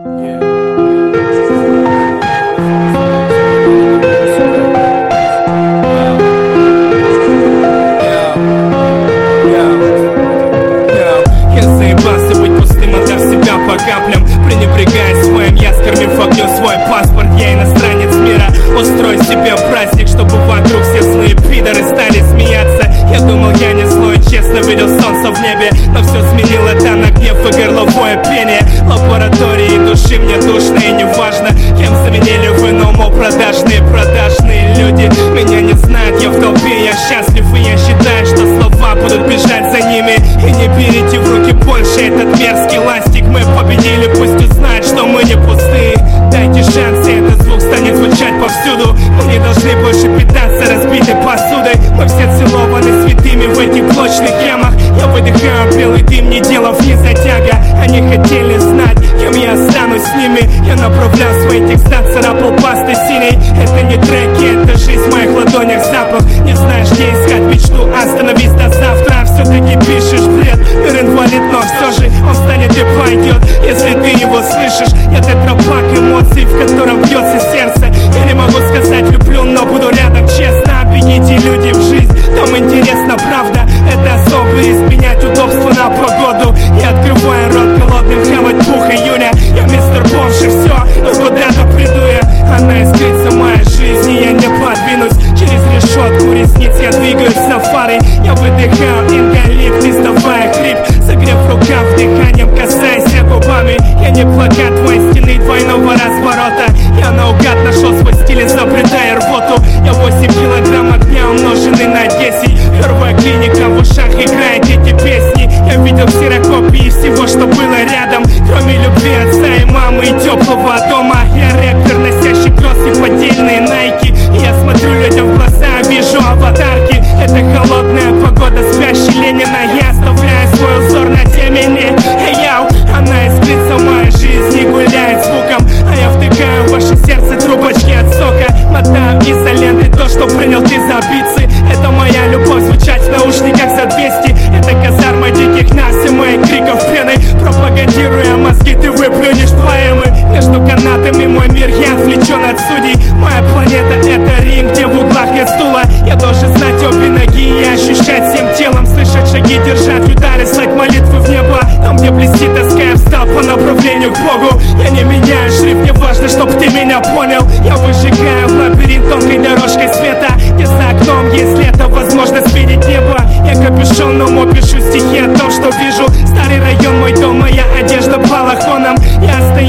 Пренебрегая своим я, скормив огню свой паспорт. Я иностранец мира, устрой себе праздник, чтобы вокруг все злые пидоры стали смеяться. Я думал, я не злой, честно видел солнце в небе, но все сменило там на гнев и горловое пение. Лаборатории души мне душно и неважно, кем заменили в иному продажные люди. Меня не знают, я в толпе, я счастлив, и я считаю, что слова будут бежать за ними. И не берите в руки больше этот мерзкий ластик. Мы победили, пусть узнают, что мы не пустые. Дайте шанс, и этот звук станет звучать повсюду. Мы не должны больше питаться разбитой посудой. Мы все целованы святыми в этих блочных ямах. Я выдыхаю белый дым, не делав ни затяга. Они хотели знать, кем я останусь с ними. Я направлял свои текста, царапал пастой синей. Это не треки, это жизнь в моих ладонях, запах. Не знаешь, где искать мечту, остановись до завтра. Все-таки пишешь бред, мир инвалид, но все же он станет и пойдет, если ты его слышишь. Я тетрапак эмоций, в котором бьется сердце. Я не могу сказать люблю, но буду рядом честно. Бегите, люди, в жизнь, там интересно, правда. Это особый изменять удобство на погоду. Я открываю рот голодным, хавать пух июня. Я мистер Бомж и все, но куда-то приду я. Она искрится моей жизни, я не подвинусь. Через решетку ресниц я двигаюсь в сафари. Я выдыхаю ингалив, издавая хрип, согрев рукав дыханием, касаясь губами. Я не плакат твоей стены двойного разворота. Я наугад нашел свой стиль, изобретая рвоту. Я 8 килограмм огня, умноженный на 10. Первая клиника, в ушах играет эти песни. Я видел ксерокопии всего, что было рядом, кроме любви отца и мамы и теплого дома. Я рэпер, носящий кроссы, поддельные найки. Я смотрю людям в глаза, вижу аватарки. Это холодная погода, спящий Ленина. Я оставляю свой узор на темени. Яу, она искрится в моей жизни, гуляет звуком. А я втыкаю в ваше сердце трубочки от сока. Мотаю изоленты то, что принял ты за битцы. Это моя любовь, звучать в наушниках за 200. Это казарма диких нас и моих криков пеной. Пропагандируя мозги, ты выплюнешь поэмы. Между канатами мой мир, я отвлечен от судей. Моя планета — это ринг, где в углах нет стула. Я должен знать обе ноги и ощущать всем телом. Слышать шаги, держать удары, слать молитвы в небо. Там, где блестит тоска, я встал по направлению к Богу. Я не меняю шрифт, мне важно, чтоб ты меня понял. Я выжигаю в лабиринт тонкой дорожкой света, где за окном есть лето, возможность видеть небо. Я капюшоном пишу стихи о том, что вижу. Старый район, мой дом, моя одежда балахоном. Я